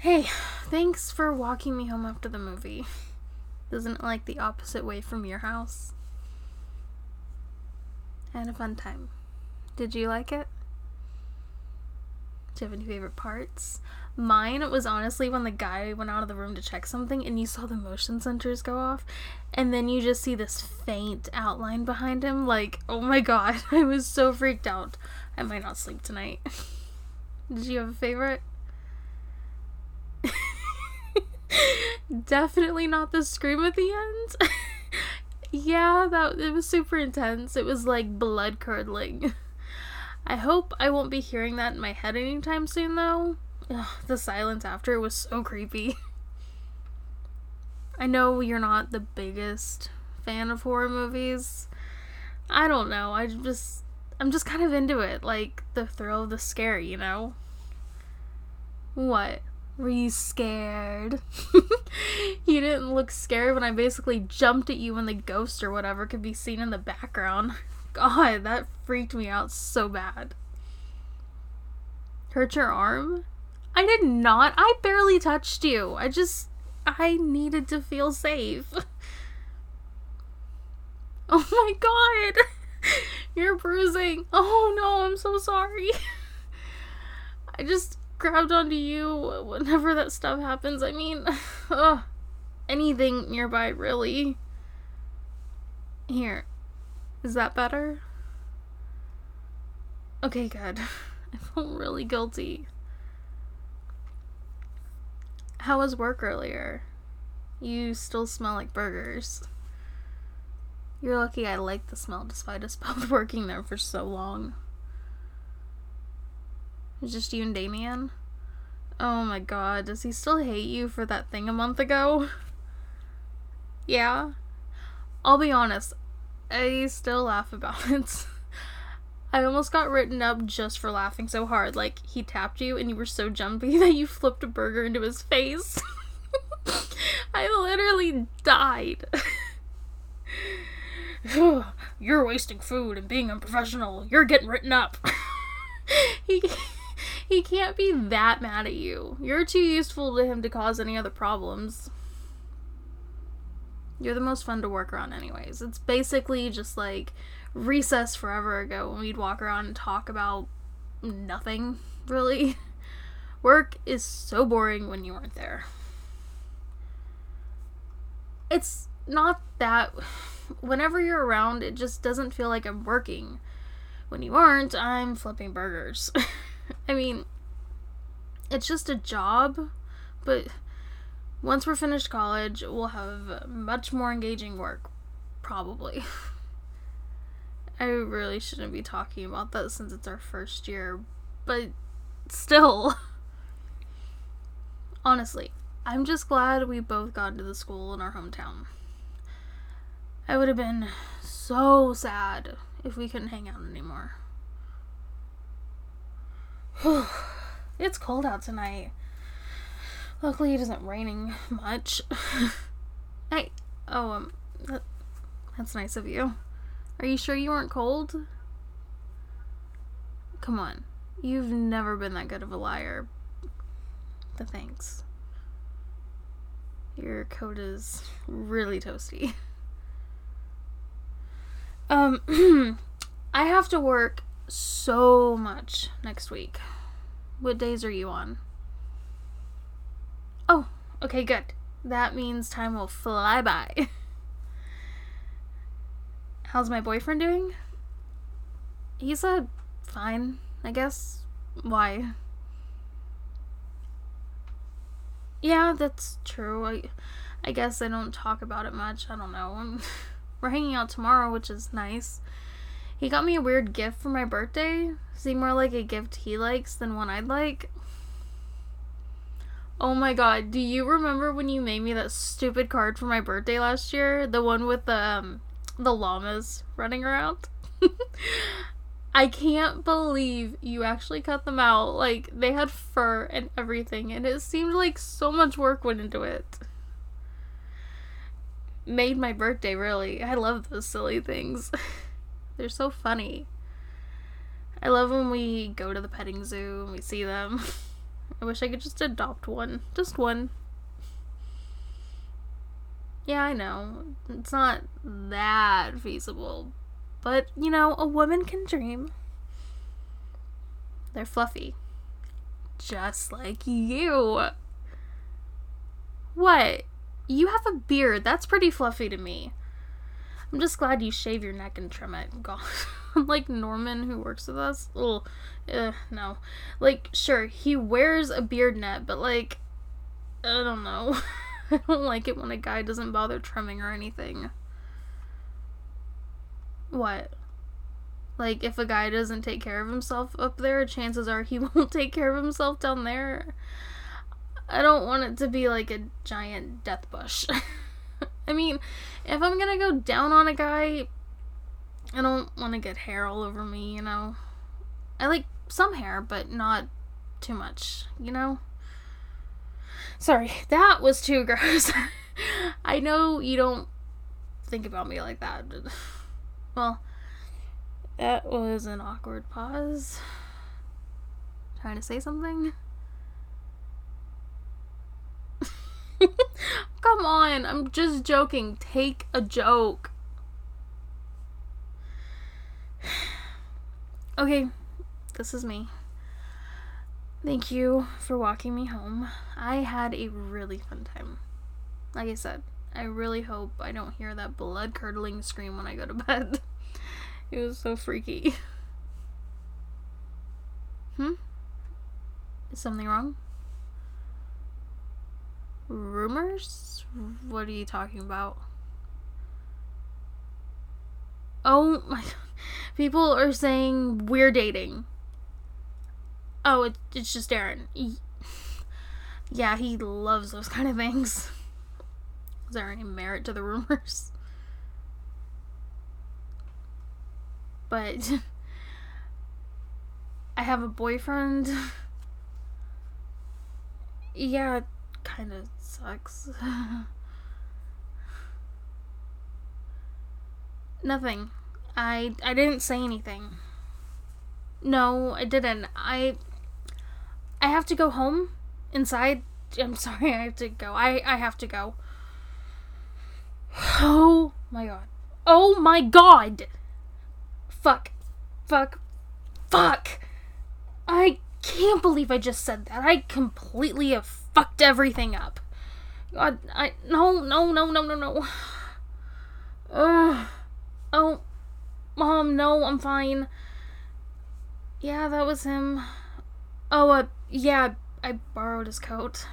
Hey, thanks for walking me home after the movie. Isn't it like the opposite way from your house? I had a fun time. Did you like it? Do you have any favorite parts? Mine was honestly when the guy went out of the room to check something and you saw the motion sensors go off, and then you just see this faint outline behind him. Like, oh my god, I was so freaked out. I might not sleep tonight. Did you have a favorite? Definitely not the scream at the end. Yeah, it was super intense. It was like blood curdling. I hope I won't be hearing that in my head anytime soon, though. Ugh, the silence after was so creepy. I know you're not the biggest fan of horror movies. I don't know. I'm just kind of into it. Like, the thrill of the scare, you know? What? Were you scared? You didn't look scared when I basically jumped at you when the ghost or whatever could be seen in the background. God, that freaked me out so bad. Hurt your arm? I did not. I barely touched you. I needed to feel safe. Oh my god. You're bruising. Oh no, I'm so sorry. I just grabbed onto you whenever that stuff happens. I mean, anything nearby, really. Here. Is that better? Okay, good. I felt really guilty. How was work earlier? You still smell like burgers. You're lucky I like the smell despite us both working there for so long. It's just you and Damien? Oh my god, does he still hate you for that thing a month ago? Yeah? I'll be honest, I still laugh about it. I almost got written up just for laughing so hard. Like, he tapped you and you were so jumpy that you flipped a burger into his face. I literally died. You're wasting food and being unprofessional. You're getting written up. He can't be that mad at you. You're too useful to him to cause any other problems. You're the most fun to work around anyways. It's basically just like recess forever ago when we'd walk around and talk about nothing, really. Work is so boring when you weren't there. It's not that... Whenever you're around, it just doesn't feel like I'm working. When you aren't, I'm flipping burgers. I mean, it's just a job, but once we're finished college, we'll have much more engaging work, probably. I really shouldn't be talking about that since it's our first year, but still. Honestly, I'm just glad we both got into the school in our hometown. I would have been so sad if we couldn't hang out anymore. It's cold out tonight. Luckily it isn't raining much. Hey, that's nice of you. Are you sure you weren't cold? Come on. You've never been that good of a liar. But thanks. Your coat is really toasty. I have to work so much next week. What days are you on? Oh, okay, good. That means time will fly by. How's my boyfriend doing? He's fine, I guess. Why? Yeah, that's true. I guess I don't talk about it much. I don't know. We're hanging out tomorrow, which is nice. He got me a weird gift for my birthday. Seemed more like a gift he likes than one I'd like. Oh my god, do you remember when you made me that stupid card for my birthday last year? The one with the llamas running around? I can't believe you actually cut them out. Like, they had fur and everything, and it seemed like so much work went into it. Made my birthday, really. I love those silly things. They're so funny. I love when we go to the petting zoo and we see them. I wish I could just adopt one. Just one. Yeah, I know. It's not that feasible. But, you know, a woman can dream. They're fluffy. Just like you. What? You have a beard. That's pretty fluffy to me. I'm just glad you shave your neck and trim it. God. Like Norman who works with us. Ugh. No. Like, sure, he wears a beard net, but like, I don't know. I don't like it when a guy doesn't bother trimming or anything. What? Like, if a guy doesn't take care of himself up there, chances are he won't take care of himself down there. I don't want it to be like a giant death bush. I mean, if I'm gonna go down on a guy, I don't want to get hair all over me, you know? I like some hair, but not too much, you know? Sorry, that was too gross. I know you don't think about me like that. Well, that was an awkward pause. Trying to say something? Come on, I'm just joking. Take a joke. Okay, this is me. Thank you for walking me home. I had a really fun time. Like I said, I really hope I don't hear that blood-curdling scream when I go to bed. It was so freaky. Is something wrong? Rumors? What are you talking about? Oh my god. People are saying we're dating. Oh, it's just Aaron. Yeah, he loves those kind of things. Is there any merit to the rumors? But I have a boyfriend. Yeah, it kind of sucks. Nothing. I didn't say anything. No, I didn't. I have to go home inside. I'm sorry, I have to go. I have to go. Oh my god. Oh my god! Fuck. I can't believe I just said that. I completely have fucked everything up. God, no. Oh, Mom, no, I'm fine. Yeah, that was him. Oh, yeah, I borrowed his coat.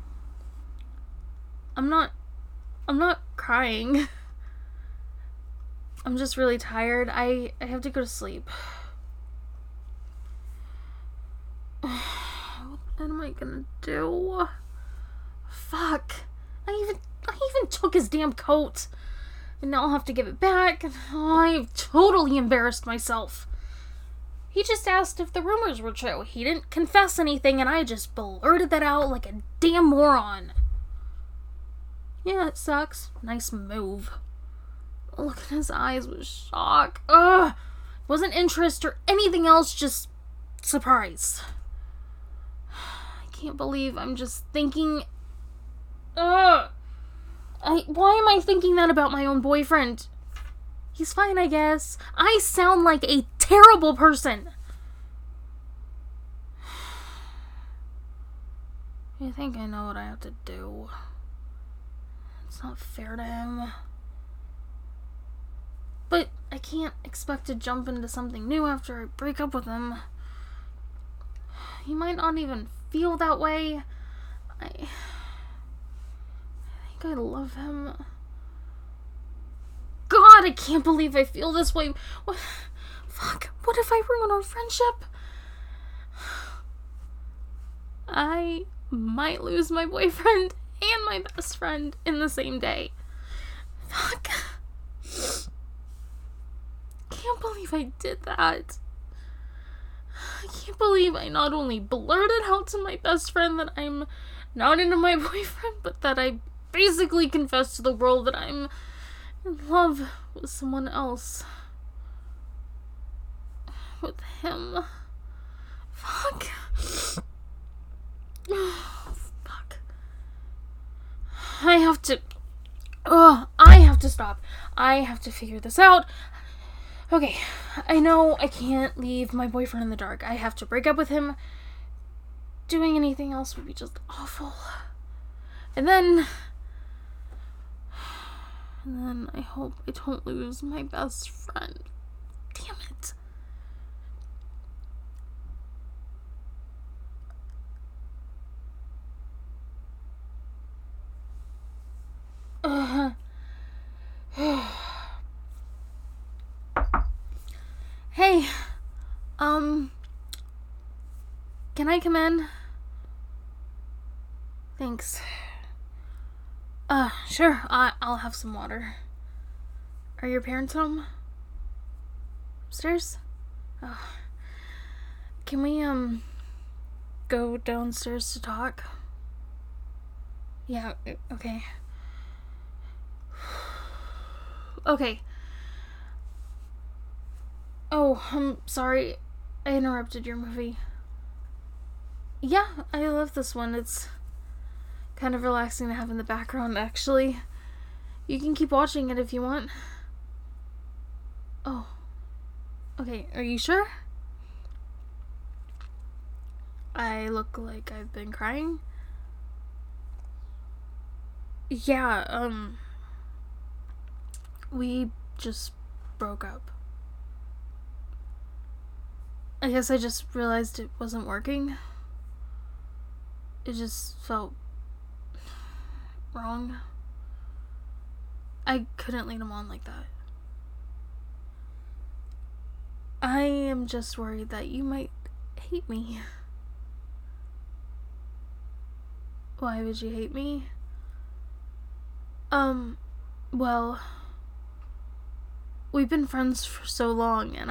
I'm not crying. I'm just really tired. I have to go to sleep. What am I gonna do? Fuck. I even took his damn coat. And now I'll have to give it back. I've totally embarrassed myself. He just asked if the rumors were true. He didn't confess anything, and I just blurted that out like a damn moron. Yeah, it sucks. Nice move. Look at his eyes with shock. Ugh. It wasn't interest or anything else, just surprise. I can't believe I'm just thinking... Ugh. Why am I thinking that about my own boyfriend? He's fine, I guess. I sound like a terrible person. I think I know what I have to do. It's not fair to him. But I can't expect to jump into something new after I break up with him. He might not even feel that way. I think I love him. God, I can't believe I feel this way. Fuck, what if I ruin our friendship? I might lose my boyfriend and my best friend in the same day. Fuck. Can't believe I did that. I can't believe I not only blurted out to my best friend that I'm not into my boyfriend, but that I basically confessed to the world that I'm in love with someone else. With him. Fuck. I have to... I have to stop. I have to figure this out. Okay, I know I can't leave my boyfriend in the dark. I have to break up with him. Doing anything else would be just awful. And then I hope I don't lose my best friend. Damn it. Hey, can I come in? Thanks. Sure, I'll have some water. Are your parents home? Upstairs? Oh. Can we, go downstairs to talk? Yeah, okay. Okay. Oh, I'm sorry. I interrupted your movie. Yeah, I love this one. It's kind of relaxing to have in the background, actually. You can keep watching it if you want. Oh. Okay, are you sure? I look like I've been crying? Yeah, we just broke up. I guess I just realized it wasn't working. It just felt wrong. I couldn't lead him on like that. I am just worried that you might hate me. Why would you hate me? Well, we've been friends for so long, and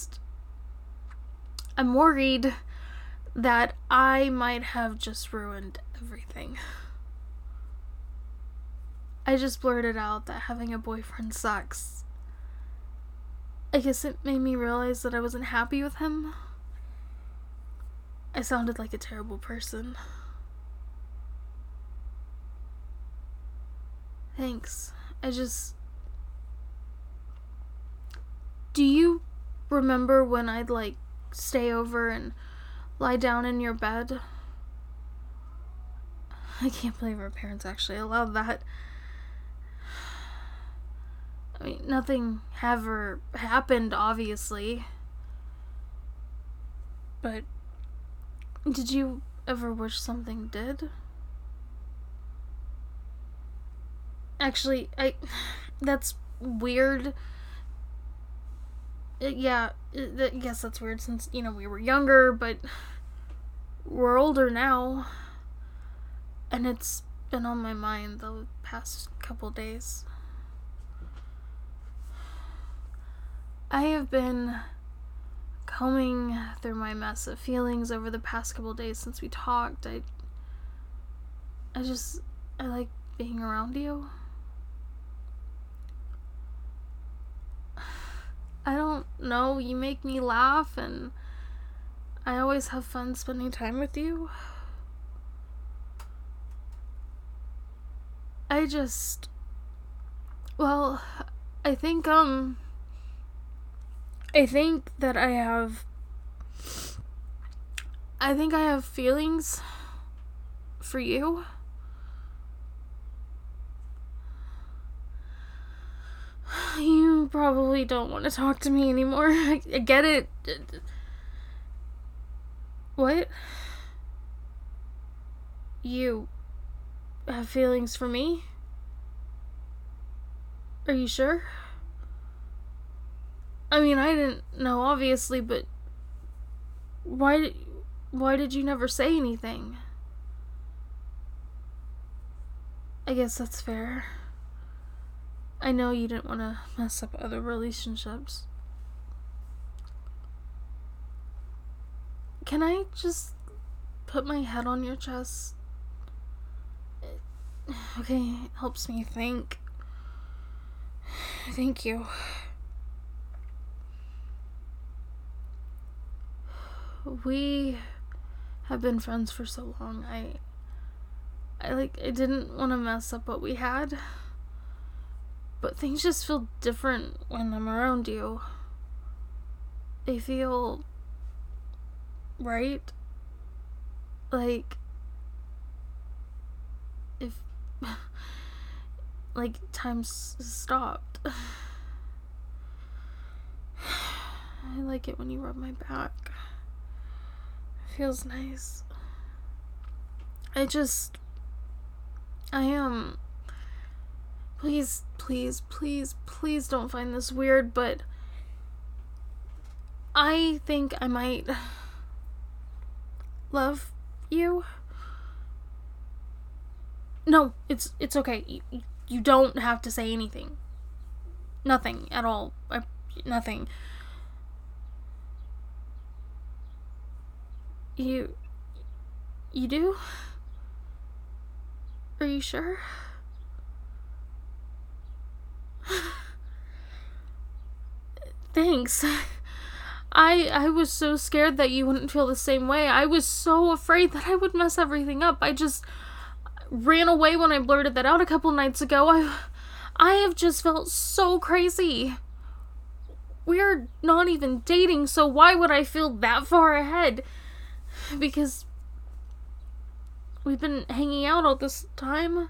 I'm worried that I might have just ruined everything. I just blurted out that having a boyfriend sucks. I guess it made me realize that I wasn't happy with him. I sounded like a terrible person. Thanks. Do you remember when I'd, stay over and lie down in your bed? I can't believe our parents actually allowed that. I mean, nothing ever happened, obviously. But did you ever wish something did? Actually, that's weird. I guess that's weird since, we were younger, but we're older now. And it's been on my mind the past couple days. I have been combing through my mess of feelings over the past couple days since we talked. I like being around you. I don't know, you make me laugh, and I always have fun spending time with you. I think that I think I have feelings for you. You probably don't want to talk to me anymore. I get it. What? You have feelings for me? Are you sure? I mean, I didn't know, obviously, but why did you never say anything? I guess that's fair. I know you didn't want to mess up other relationships. Can I just put my head on your chest? Okay, it helps me think. Thank you. We have been friends for so long. I didn't want to mess up what we had. But things just feel different when I'm around you. They feel right. Like, if, like, time's stopped. I like it when you rub my back. It feels nice. Please, please, please, please don't find this weird, but I think I might love you. No, it's okay. You don't have to say anything. Nothing at all. Nothing. You do? Are you sure? Thanks. I was so scared that you wouldn't feel the same way. I was so afraid that I would mess everything up. I just ran away when I blurted that out a couple nights ago. I have just felt so crazy. We're not even dating, so why would I feel that far ahead? Because we've been hanging out all this time.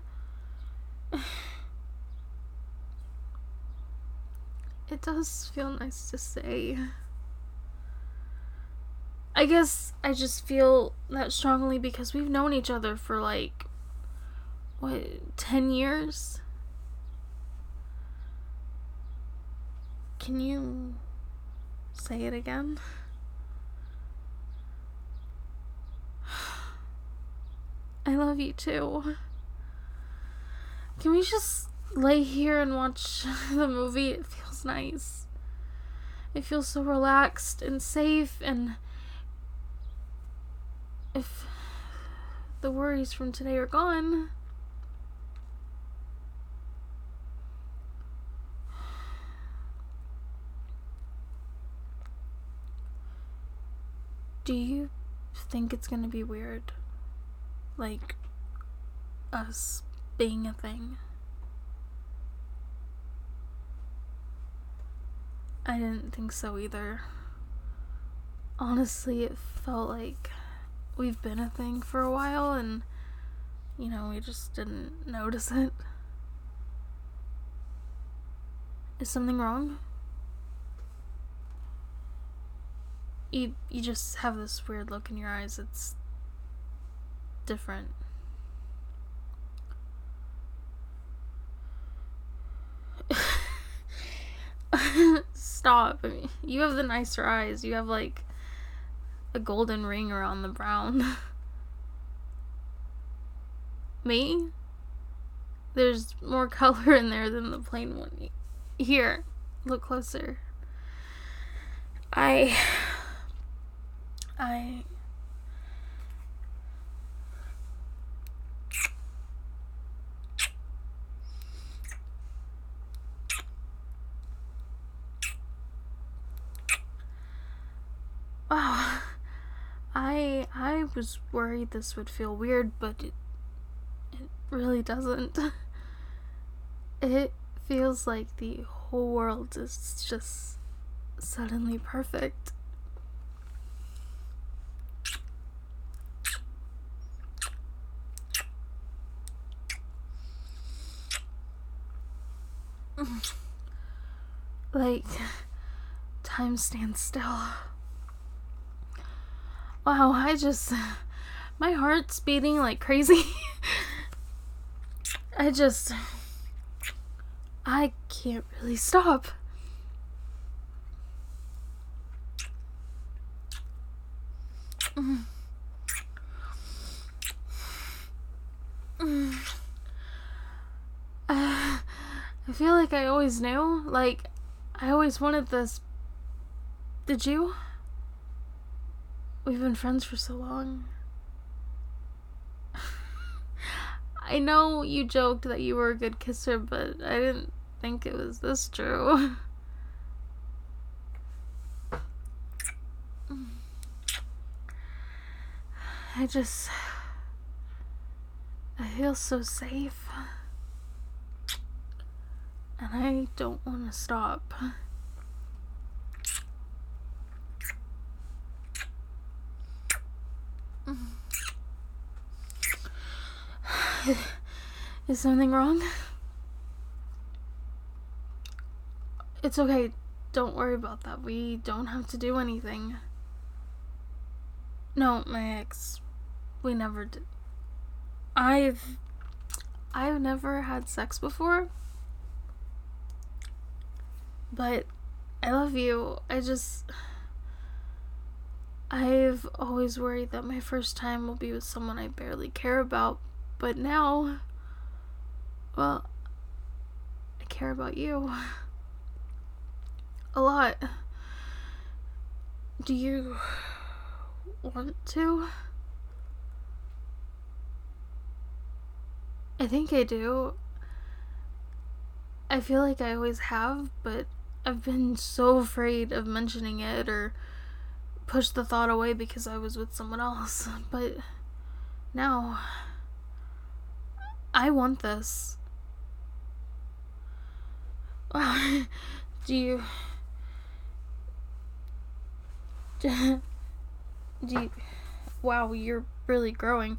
It does feel nice to say. I guess I just feel that strongly because we've known each other for 10 years? Can you say it again? I love you too. Can we just lay here and watch the movie? It feels nice. It feels so relaxed and safe, and if the worries from today are gone, do you think it's gonna be weird? Like, us being a thing? I didn't think so either. Honestly, it felt like we've been a thing for a while and, we just didn't notice it. Is something wrong? You just have this weird look in your eyes. It's different. Stop. I mean, you have the nicer eyes. You have a golden ring around the brown. Me? There's more color in there than the plain one. Here, look closer. Wow. I was worried this would feel weird, but it really doesn't. It feels like the whole world is just suddenly perfect. Like, time stands still. Wow, my heart's beating like crazy. I can't really stop. I feel like I always knew. I always wanted this. Did you? We've been friends for so long. I know you joked that you were a good kisser, but I didn't think it was this true. I feel so safe. And I don't want to stop. Is something wrong? It's okay. Don't worry about that. We don't have to do anything. No, my ex. We never did. I've never had sex before. But I love you. I've always worried that my first time will be with someone I barely care about. But now, well, I care about you. A lot. Do you want to? I think I do. I feel like I always have, but I've been so afraid of mentioning it or push the thought away because I was with someone else. But now, I want this. Do you... Wow, you're really growing.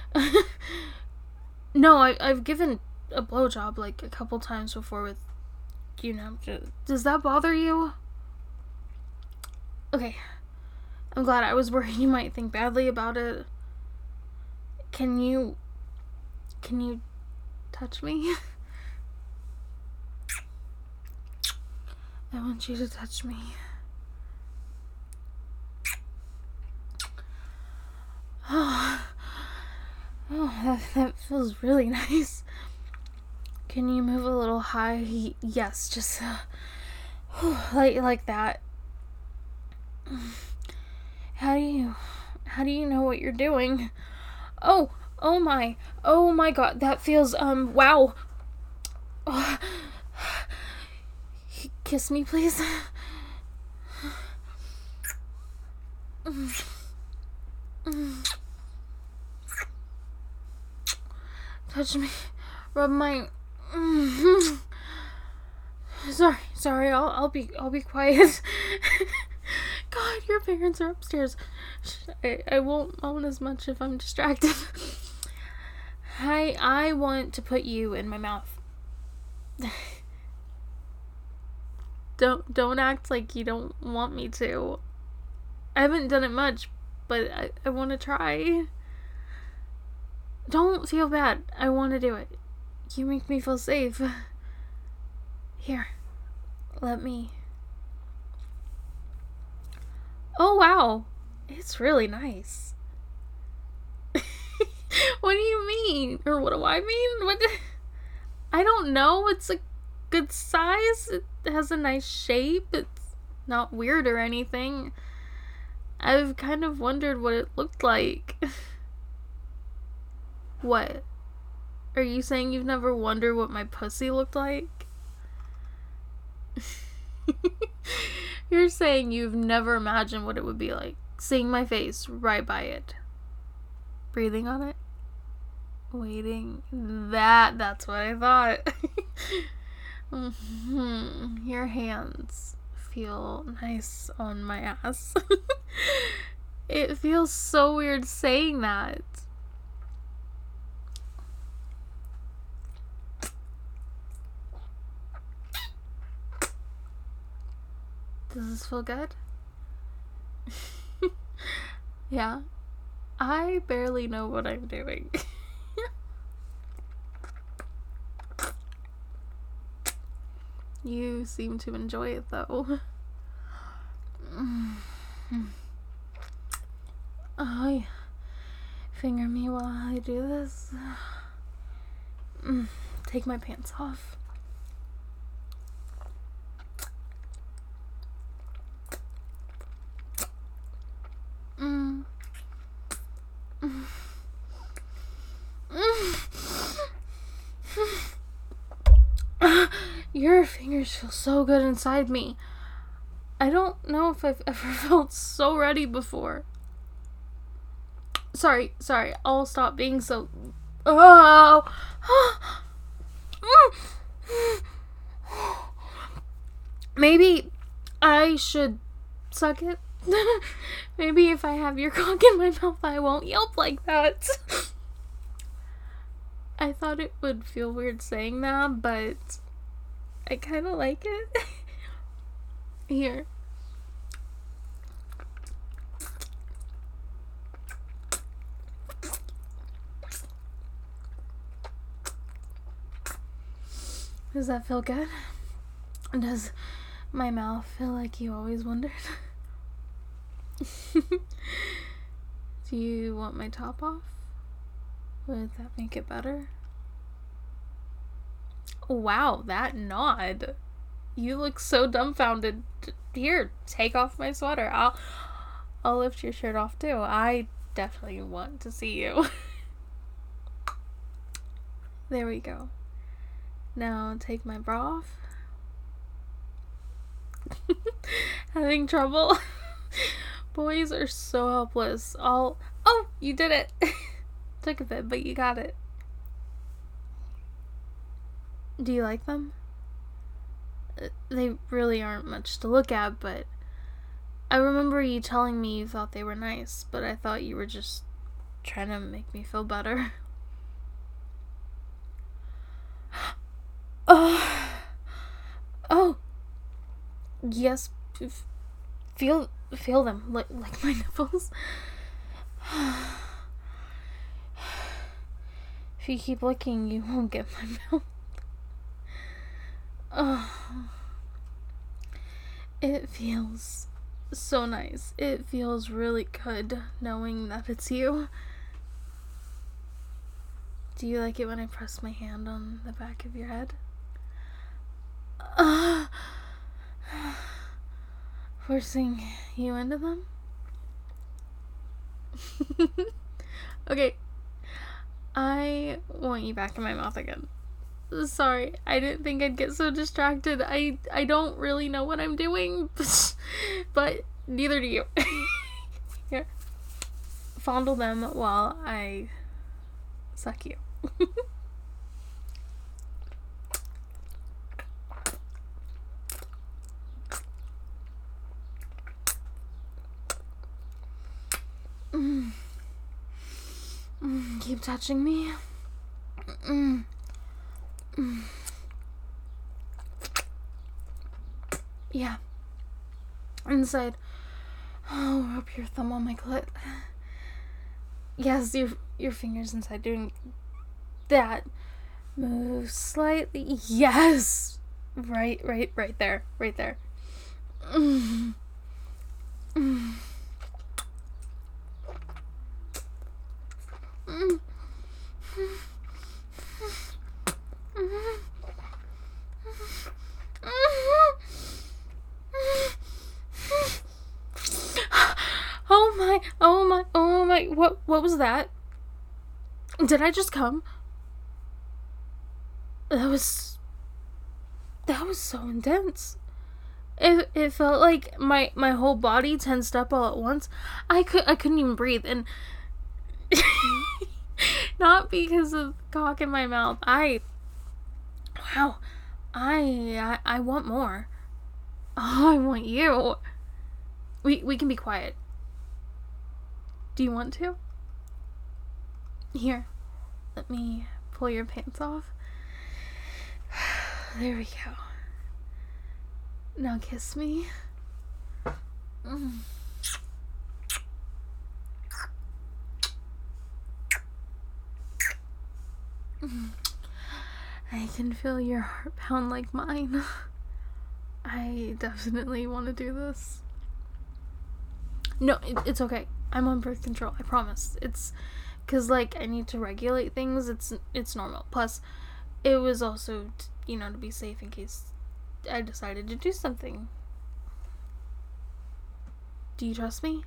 No, I've given a blowjob like a couple times before with, does that bother you? Okay, I'm glad. I was worried you might think badly about it. Can you touch me? I want you to touch me. Oh, that feels really nice. Can you move a little high? Yes, just like that. How do you know what you're doing? Oh my God, that feels wow. Oh. Kiss me, please. Touch me. Rub my... Sorry, I'll be quiet. God, your parents are upstairs. I won't moan as much if I'm distracted. I want to put you in my mouth. Don't act like you don't want me to. I haven't done it much, but I want to try. Don't feel bad. I want to do it. You make me feel safe. Here, let me. Oh, wow. It's really nice. What do you mean? Or what do I mean? I don't know. It's a good size. It has a nice shape. It's not weird or anything. I've kind of wondered what it looked like. What? Are you saying you've never wondered what my pussy looked like? You're saying you've never imagined what it would be like, seeing my face right by it, breathing on it, waiting. That's what I thought. Your hands feel nice on my ass. It feels so weird saying that. Does this feel good? Yeah. I barely know what I'm doing. You seem to enjoy it, though. Oh, finger me while I do this. Take my pants off. Your fingers feel so good inside me. I don't know if I've ever felt so ready before. Sorry, I'll stop being so Oh. Maybe I should suck it. Maybe if I have your cock in my mouth, I won't yelp like that. I thought it would feel weird saying that, but I kind of like it. Here. Does that feel good? Does my mouth feel like you always wondered? Do you want my top off? Would that make it better? Wow, that nod. You look so dumbfounded. Here, take off my sweater. I'll lift your shirt off too. I definitely want to see you. There we go. Now take my bra off. Having trouble? Boys are so helpless. Oh, you did it. Took a bit, but you got it. Do you like them? They really aren't much to look at, but I remember you telling me you thought they were nice, but I thought you were just trying to make me feel better. Oh, yes, feel them, like my nipples. If you keep looking, you won't get my mouth. Oh, it feels so nice. It feels really good knowing that it's you. Do you like it when I press my hand on the back of your head? Forcing you into them? Okay. I want you back in my mouth again. Sorry, I didn't think I'd get so distracted. I don't really know what I'm doing, but neither do you. Here. Fondle them while I suck you. Keep touching me. Yeah. Inside. Oh, rub your thumb on my clit. Yes, your fingers inside doing that. Move slightly. Yes. Right there. Right there. Oh my, what was that? Did I just come? That was so intense. It felt like my whole body tensed up all at once. I couldn't even breathe, and not because of cock in my mouth. I want more. Oh, I want you. We can be quiet. Do you want to? Here, let me pull your pants off. There we go. Now kiss me. I can feel your heart pound like mine. I definitely want to do this. No, it's okay. I'm on birth control. I promise. It's because I need to regulate things. It's normal. Plus, it was also to be safe in case I decided to do something. Do you trust me?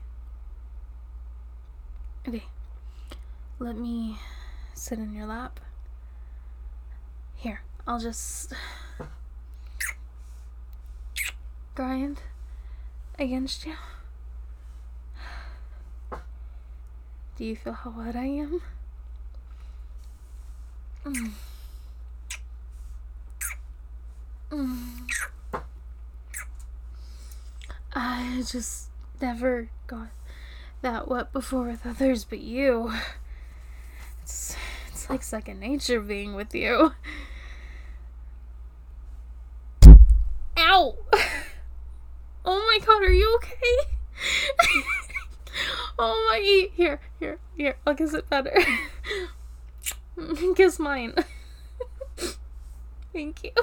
Okay. Let me sit in your lap. Here, I'll just grind against you. Do you feel how wet I am? Mm. Mm. I just never got that wet before with others but you. It's like second nature being with you. Ow! Oh my god, are you okay? Oh my, here, I'll kiss it better. Kiss mine. Thank you.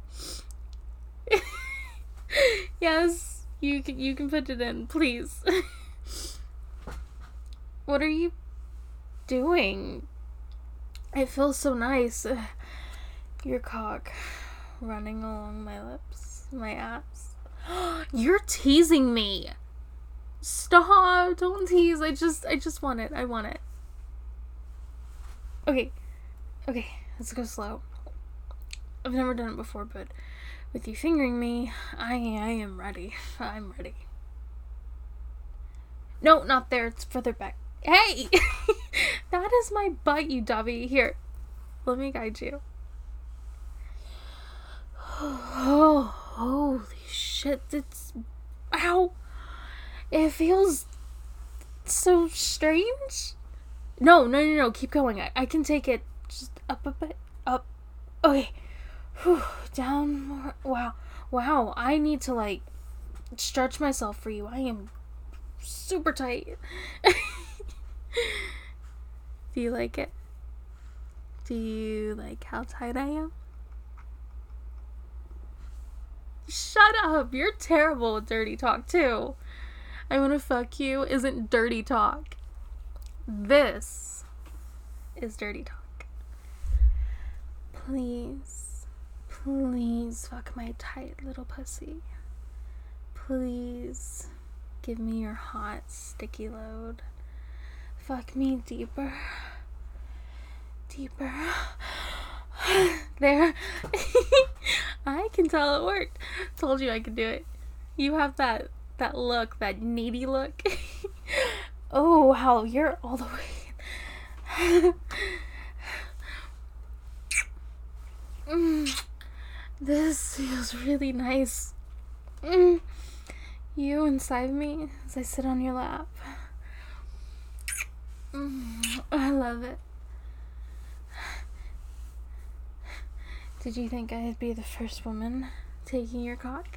Yes, you can put it in, please. What are you doing? It feels so nice. Your cock running along my lips, my ass. You're teasing me. Stop, don't tease. I just want it. I want it. Okay, let's go slow. I've never done it before, but with you fingering me, I am ready. I'm ready. No, not there. It's further back. Hey! That is my butt, you dovey. Here, let me guide you. Oh, holy shit. It's... Ow! It feels so strange. No. Keep going. I can take it. Just up a bit. Up. Okay. Whew. Down more. Wow. I need to, like, stretch myself for you. I am super tight. Do you like it? Do you like how tight I am? Shut up. You're terrible with dirty talk, too. I wanna fuck you isn't dirty talk. This is dirty talk. Please fuck my tight little pussy. Please give me your hot, sticky load. Fuck me deeper. There. I can tell it worked. Told you I could do it. You have that look, that needy look. Oh, wow, you're all the way. This feels really nice. You inside me as I sit on your lap. I love it. Did you think I'd be the first woman taking your cock?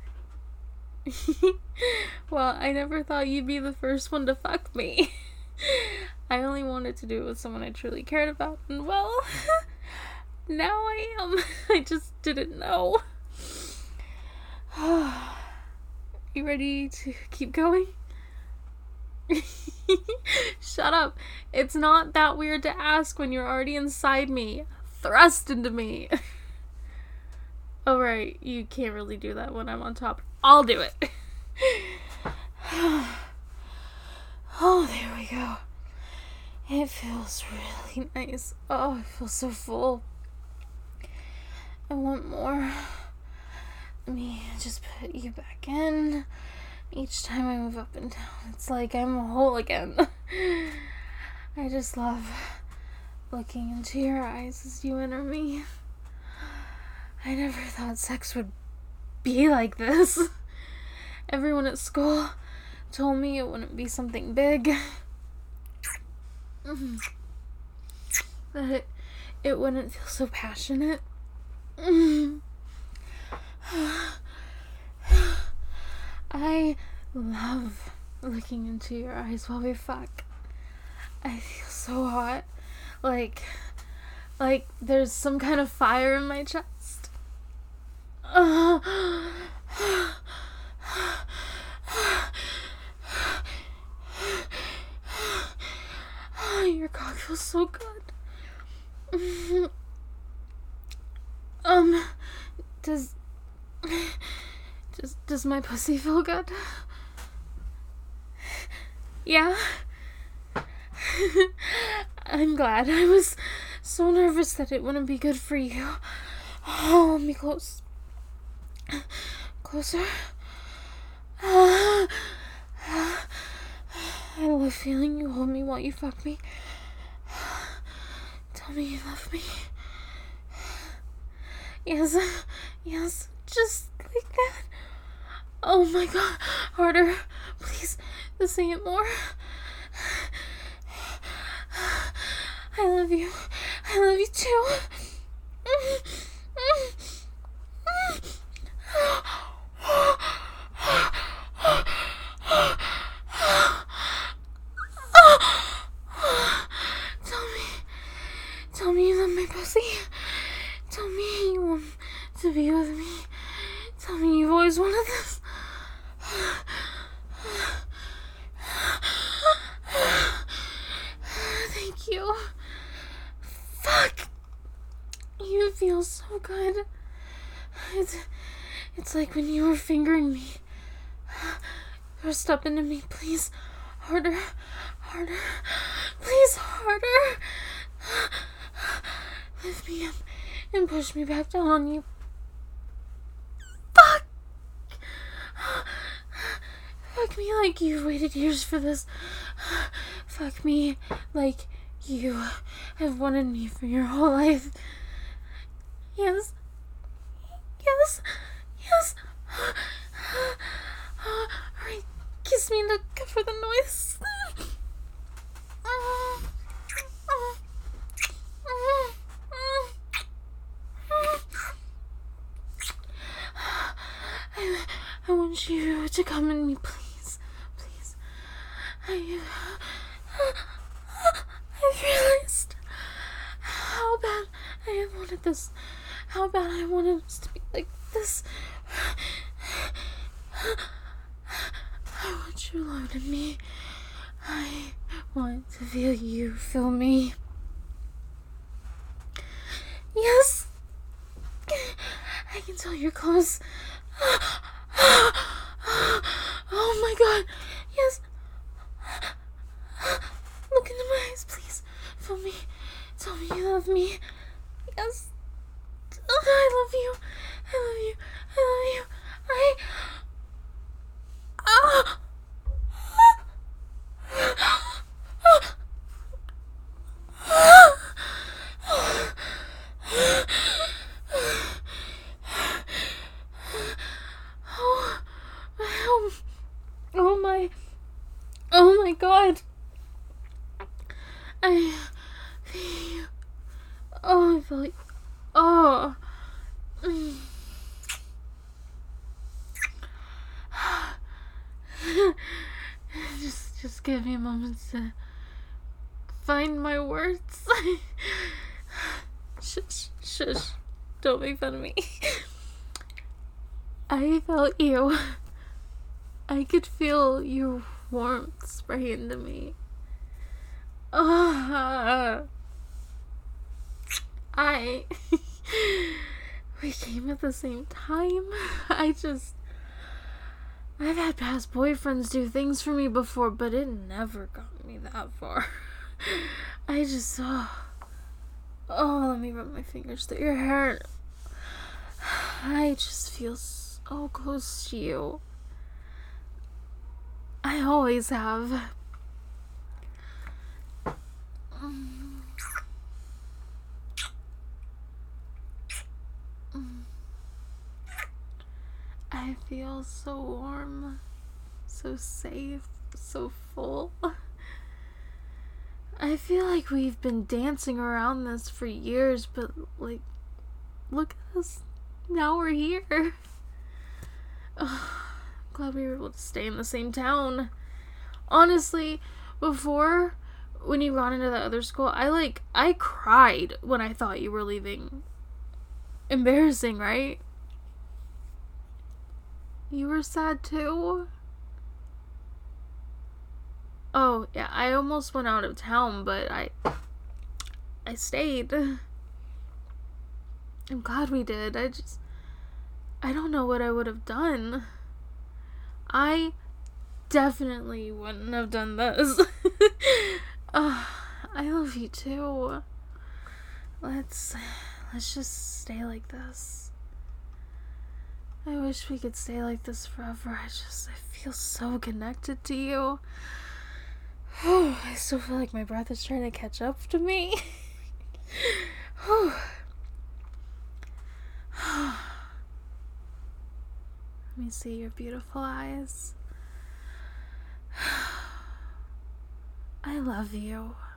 Well, I never thought you'd be the first one to fuck me. I only wanted to do it with someone I truly cared about, and well, now I am. I just didn't know. You ready to keep going? Shut up. It's not that weird to ask when you're already inside me. Thrust into me. Oh, right. You can't really do that when I'm on top. I'll do it. Oh, there we go. It feels really nice. Oh, I feel so full. I want more. Let me just put you back in. Each time I move up and down, it's like I'm whole again. I just love looking into your eyes as you enter me. I never thought sex would be like this. Everyone at school told me it wouldn't be something big. That it wouldn't feel so passionate. I love looking into your eyes while we fuck. I feel so hot. Like there's some kind of fire in my chest. Your cock feels so good. Does my pussy feel good? Yeah? I'm glad. I was so nervous that it wouldn't be good for you. Oh, hold me close. Closer. I love feeling you hold me while you fuck me. Tell me you love me. Yes, yes, just like that. Oh my god, harder. Please, say it more. I love you. I love you too. Tell me you love my pussy. Tell me you want to be with me. Tell me you've always wanted this. Thank you. Fuck. You feel so good. It's like when you were fingering me. Pressed up into me, please. Harder. Harder. Please, harder. Lift me up and push me back down on you. Fuck! Fuck me like you've waited years for this. Fuck me like you have wanted me for your whole life. Yes. Yes. Yes. Alright, kiss me to cover the noise. I want you to come in me, please. Please. I've realized how bad I have wanted this. How bad I wanted us to be like this. I want you alone in me. I want to feel you feel me. Yes. I can tell you're close. Oh my god. Yes. Look into my eyes, please. Feel me. Tell me you love me. Yes. I love you. I love you. I love you. Oh my god. I feel you. Oh, I feel you. Oh. Just give me a moment to find my words. Shush. Don't make fun of me. I felt you. I could feel your warmth spray into me. We came at the same time. I've had past boyfriends do things for me before, but it never got me that far. Let me rub my fingers through your hair. I just feel so close to you. I always have. I feel so warm, so safe, so full. I feel like we've been dancing around this for years, but like, look at us. Now we're here. Glad we were able to stay in the same town. Honestly, before, when you got into the other school, I cried when I thought you were leaving. Embarrassing, right? You were sad too? Oh, yeah, I almost went out of town, but I stayed. I'm glad we did. I don't know what I would have done. I definitely wouldn't have done this. I love you too. Let's just stay like this. I wish we could stay like this forever. I feel so connected to you. I still feel like my breath is trying to catch up to me. Whew. Let me see your beautiful eyes. I love you.